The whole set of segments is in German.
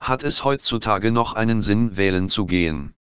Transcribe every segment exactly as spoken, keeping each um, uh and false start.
Hat es heutzutage noch einen Sinn, wählen zu gehen?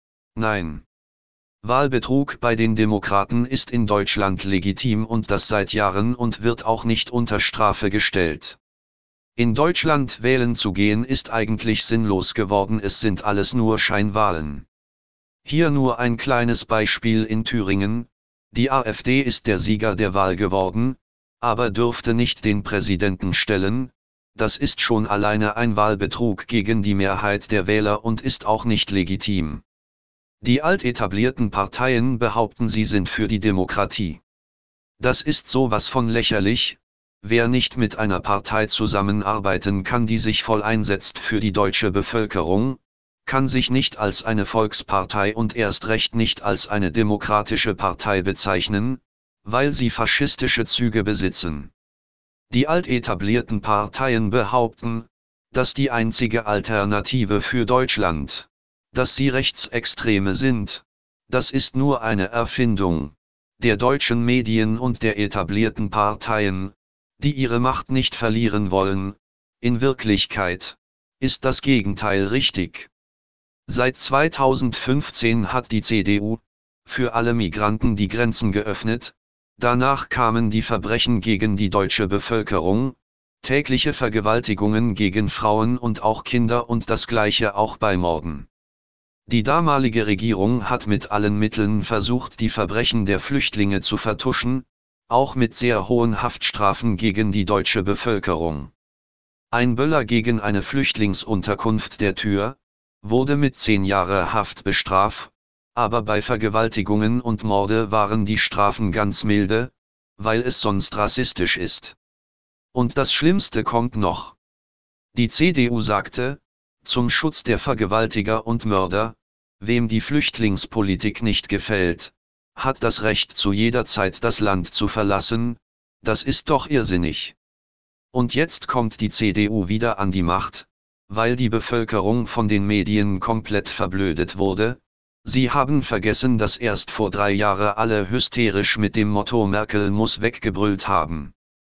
Nein. Wahlbetrug bei den Demokraten ist in Deutschland legitim und das seit Jahren und wird auch nicht unter Strafe gestellt. In Deutschland wählen zu gehen ist eigentlich sinnlos geworden, es sind alles nur Scheinwahlen. Hier nur ein kleines Beispiel in Thüringen: Die AfD ist der Sieger der Wahl geworden, aber dürfte nicht den Präsidenten stellen. Das ist schon alleine ein Wahlbetrug gegen die Mehrheit der Wähler und ist auch nicht legitim. Die altetablierten Parteien behaupten, sie sind für die Demokratie. Das ist sowas von lächerlich. Wer nicht mit einer Partei zusammenarbeiten kann, die sich voll einsetzt für die deutsche Bevölkerung, kann sich nicht als eine Volkspartei und erst recht nicht als eine demokratische Partei bezeichnen, weil sie faschistische Züge besitzen. Die altetablierten Parteien behaupten, dass die einzige Alternative für Deutschland, dass sie Rechtsextreme sind. Das ist nur eine Erfindung der deutschen Medien und der etablierten Parteien, die ihre Macht nicht verlieren wollen. In Wirklichkeit ist das Gegenteil richtig. Seit zweitausendfünfzehn hat die C D U für alle Migranten die Grenzen geöffnet. Danach kamen die Verbrechen gegen die deutsche Bevölkerung, tägliche Vergewaltigungen gegen Frauen und auch Kinder und das Gleiche auch bei Morden. Die damalige Regierung hat mit allen Mitteln versucht, die Verbrechen der Flüchtlinge zu vertuschen, auch mit sehr hohen Haftstrafen gegen die deutsche Bevölkerung. Ein Böller gegen eine Flüchtlingsunterkunft der Tür wurde mit zehn Jahre Haft bestraft. Aber bei Vergewaltigungen und Morde waren die Strafen ganz milde, weil es sonst rassistisch ist. Und das Schlimmste kommt noch. Die C D U sagte, zum Schutz der Vergewaltiger und Mörder, wem die Flüchtlingspolitik nicht gefällt, hat das Recht zu jeder Zeit das Land zu verlassen. Das ist doch irrsinnig. Und jetzt kommt die C D U wieder an die Macht, weil die Bevölkerung von den Medien komplett verblödet wurde. Sie haben vergessen, dass erst vor drei Jahren alle hysterisch mit dem Motto Merkel muss weggebrüllt haben.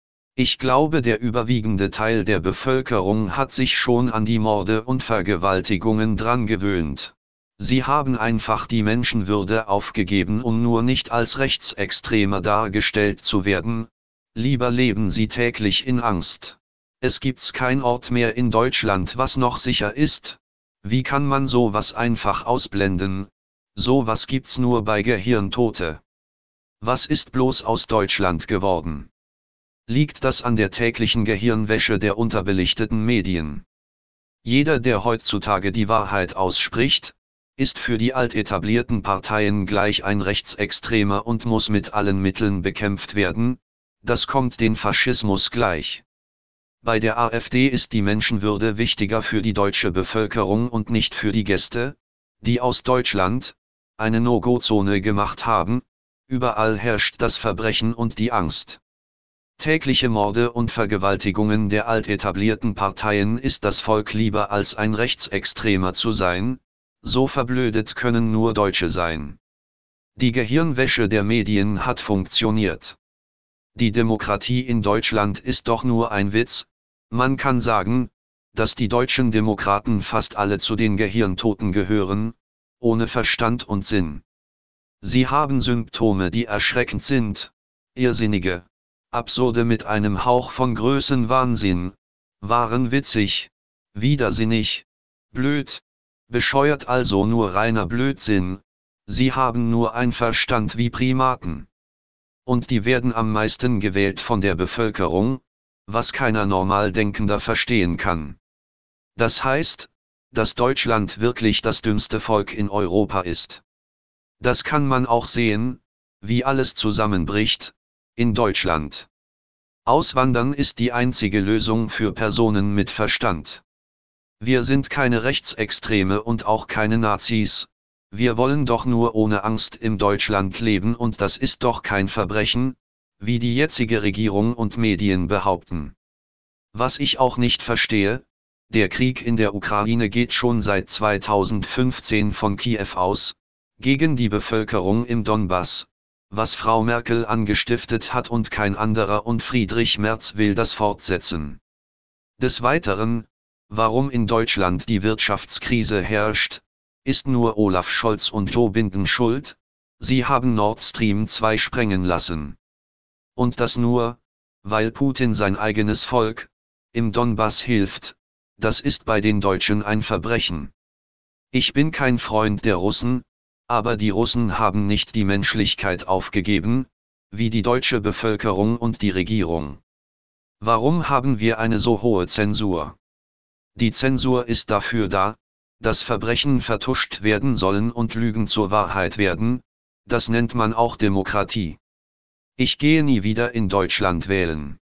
Ich glaube, der überwiegende Teil der Bevölkerung hat sich schon an die Morde und Vergewaltigungen dran gewöhnt. Sie haben einfach die Menschenwürde aufgegeben, um nur nicht als Rechtsextremer dargestellt zu werden. Lieber leben sie täglich in Angst. Es gibt kein Ort mehr in Deutschland, was noch sicher ist. Wie kann man sowas einfach ausblenden? Sowas gibt's nur bei Gehirntote. Was ist bloß aus Deutschland geworden? Liegt das an der täglichen Gehirnwäsche der unterbelichteten Medien? Jeder, der heutzutage die Wahrheit ausspricht, ist für die altetablierten Parteien gleich ein Rechtsextremer und muss mit allen Mitteln bekämpft werden. Das kommt den Faschismus gleich. Bei der AfD ist die Menschenwürde wichtiger für die deutsche Bevölkerung und nicht für die Gäste, die aus Deutschland eine No-Go-Zone gemacht haben. Überall herrscht das Verbrechen und die Angst. Tägliche Morde und Vergewaltigungen der altetablierten Parteien ist das Volk lieber als ein Rechtsextremer zu sein. So verblödet können nur Deutsche sein. Die Gehirnwäsche der Medien hat funktioniert. Die Demokratie in Deutschland ist doch nur ein Witz. Man kann sagen, dass die deutschen Demokraten fast alle zu den Gehirntoten gehören, ohne Verstand und Sinn. Sie haben Symptome, die erschreckend sind: Irrsinnige, absurde mit einem Hauch von Größenwahnsinn, wahnwitzig, widersinnig, blöd, bescheuert, also nur reiner Blödsinn. Sie haben nur einen Verstand wie Primaten. Und die werden am meisten gewählt von der Bevölkerung, was keiner Normaldenkender verstehen kann. Das heißt, dass Deutschland wirklich das dümmste Volk in Europa ist. Das kann man auch sehen, wie alles zusammenbricht in Deutschland. Auswandern ist die einzige Lösung für Personen mit Verstand. Wir sind keine Rechtsextreme und auch keine Nazis. Wir wollen doch nur ohne Angst im Deutschland leben, und das ist doch kein Verbrechen, wie die jetzige Regierung und Medien behaupten. Was ich auch nicht verstehe: Der Krieg in der Ukraine geht schon seit zweitausendfünfzehn von Kiew aus, gegen die Bevölkerung im Donbass, was Frau Merkel angestiftet hat und kein anderer, und Friedrich Merz will das fortsetzen. Des Weiteren, Warum in Deutschland die Wirtschaftskrise herrscht, ist nur Olaf Scholz und Joe Biden schuld, sie haben Nord Stream zwei sprengen lassen. Und das nur, weil Putin sein eigenes Volk, im Donbass hilft, das ist bei den Deutschen ein Verbrechen. Ich bin kein Freund der Russen, aber die Russen haben nicht die Menschlichkeit aufgegeben, wie die deutsche Bevölkerung und die Regierung. Warum haben wir eine so hohe Zensur? Die Zensur ist dafür da, dass Verbrechen vertuscht werden sollen und Lügen zur Wahrheit werden, das nennt man auch Demokratie. Ich gehe nie wieder in Deutschland wählen.